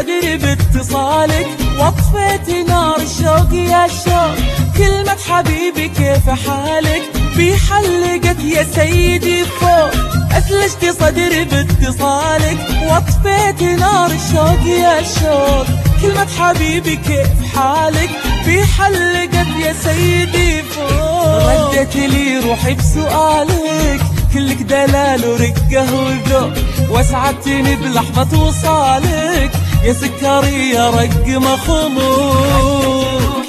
صدري باتصالك، واطفيت نار الشوق يا شوق. كلمة حبيبي كيف حالك بحلقت يا سيدي فوق. أثلجت صدري باتصالك، واطفيت نار الشوق يا شوق. كلمة حبيبي كيف حالك بحلقت يا سيدي فوق. ردت لي روحي بسؤالك، كلك دلال ورقة وذوق، واسعدتني بلحظة وصالك يا سكري يا رق مخمور.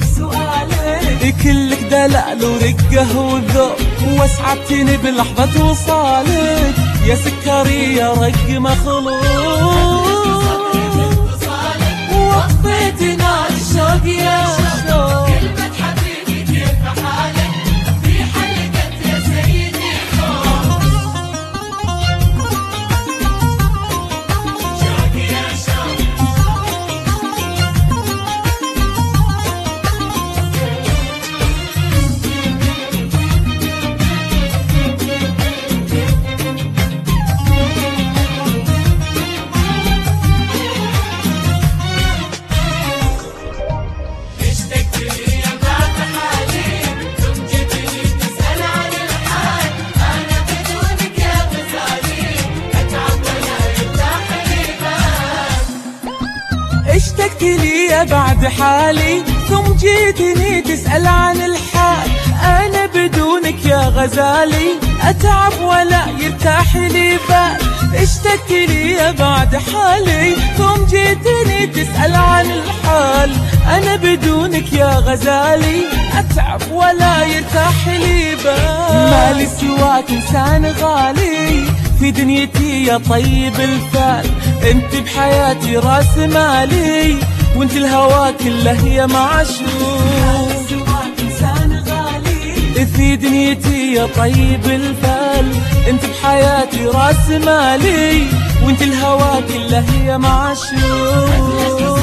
كلك دلال ورقة وذوق، واسعدتني بلحظة وصالك يا سكري يا رق مخلوق. وطفيت نار الشوق يا شوق. كلمة حبيبي كيف حالك بحلقت يا سيدي فوق. شوق يا شوق. اشتقت لي بعد حالي، ثم جيتني تسأل عن الحال. أنا بدونك يا غزالي أتعب ولا يرتاح لي بال. اشتقت لي بعد حالي، ثم جيتني تسأل عن الحال. أنا بدونك يا غزالي أتعب ولا يرتاح لي بال. مالي سواك إنسان غالي في دنيتي يا طيب الفال. انت بحياتي راس مالي، وانت الهوى كله يا معشوق. في دنيتي يا طيب الفال، انت بحياتي راس مالي، وانت الهوى كله يا معشوق.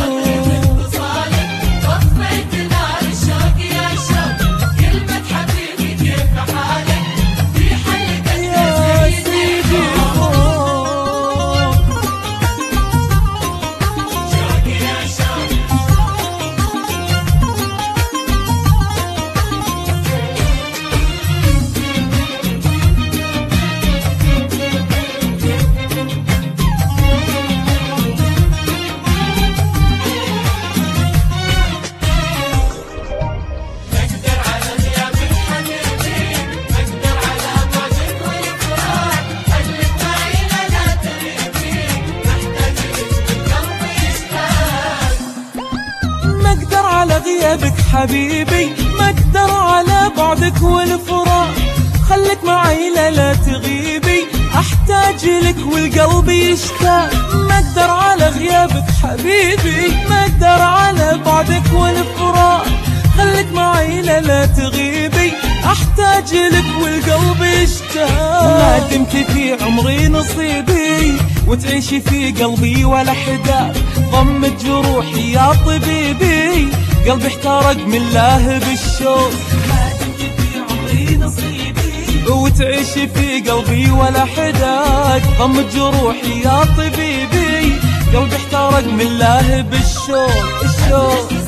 غيابك حبيبي، ما اقدر على بعدك والفراق. خليك معي لا تغيبي، احتاج لك والقلب يشتاق. ما اقدر على غيابك حبيبي، ما اقدر على بعدك والفراق. خليك معي لا تغيبي، احتاج لك والقلب يشتاق. ما دمت في عمري نصيبي، وتعيشي في قلبي ولا حدا. ضمت جروحي يا طبيبي، قلبي احترق من الله بالشوق. ما دمت في عمري نصيبي، وتعيشي في قلبي ولا حداك. ضمت جروحي يا طبيبي، قلبي احترق من الله بالشوق.